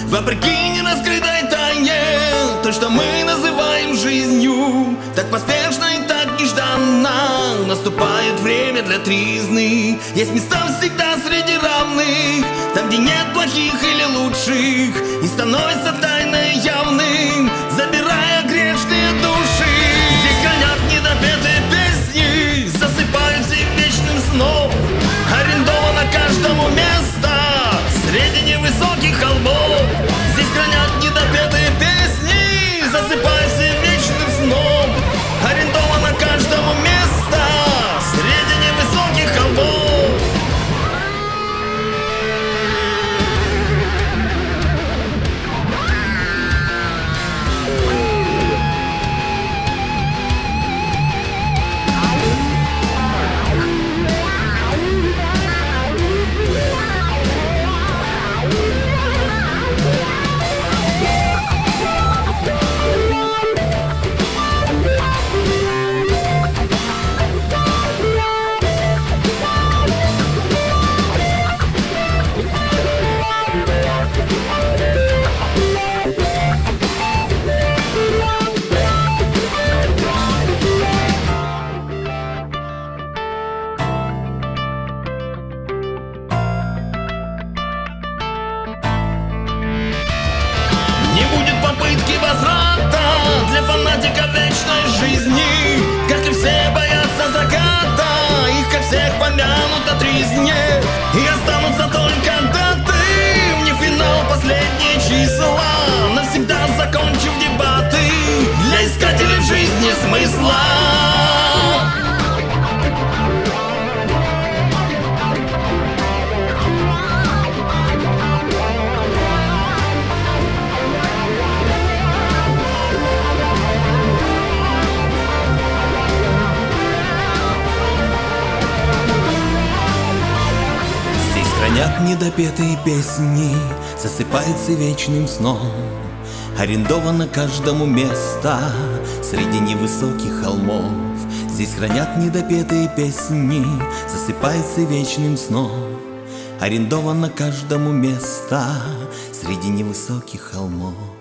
Вопреки нераскрытой тайне, то, что мы называем жизнью, так поспешно и так нежданно наступает время для тризны. Есть места всегда среди равных, там, где нет плохих или лучших, и становится тайной явным, забирая грешные души. Здесь хранят недопетые песни, засыпают всех вечным сном. Арендовано каждому место среди невысоких холмов. Здесь хранят недопетые песни, засыпают всем вечным сном. Арендовано каждому место среди невысоких холмов. Не будет попытки возврата для фанатика вечной жизни. Как и все боятся заката, их как всех помянут о тризне. И останутся только даты, не финал, последние числа, навсегда закончив дебаты для искателей жизни смысла. Хранят недопетые песни, засыпается вечным сном. Арендовано каждому место среди невысоких холмов. Здесь хранят недопетые песни, засыпается вечным сном. Арендовано каждому место среди невысоких холмов.